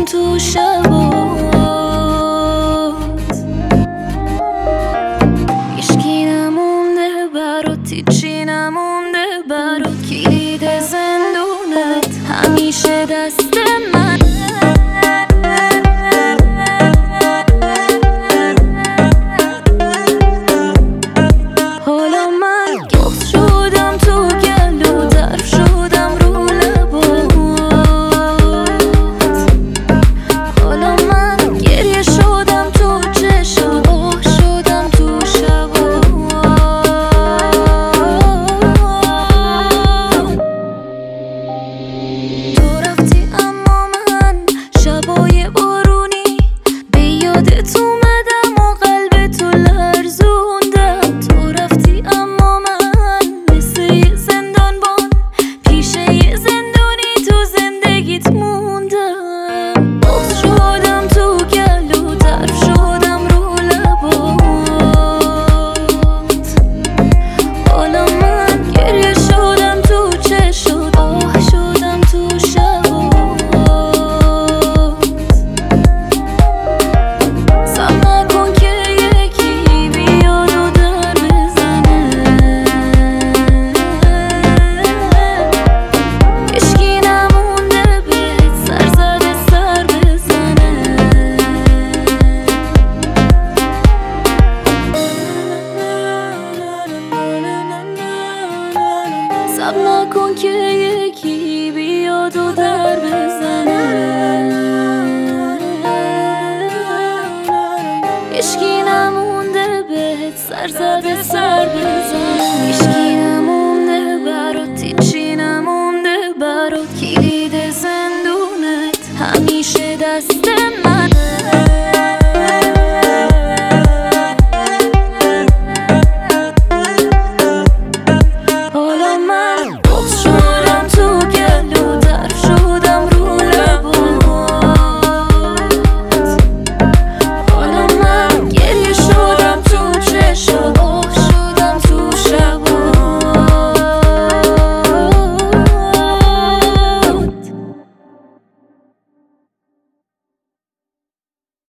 شدم تو شبات، هیچکی نمونده برات، هیچی نمونده برات. کلید زندونت همیشه دست من. حالا من گفت شدم تو گلو، در شدم رو لبات. حالا من گریه شدم تو چشات، آه شدم تو شبات. تو رفتی اما من شبای بارونی به یادت اومدم و قلب تو لرزوندم. تو رفتی اما من مثل یه زندانبان پیش یه زندونی تو زندگیت موندم. باز شدم تو گلو، در شدم رو لبات. حالا من گریه شدم تو چشات، آه شدم تو شبات. صبر نکن که یکی بیاد و در بزنه، هیچکی نمونده بهت سر زده سر بزنه. صبر نکن که یکی بیاد و در بزنه، هیچکی نمونده بهت سر زده سر بزنه.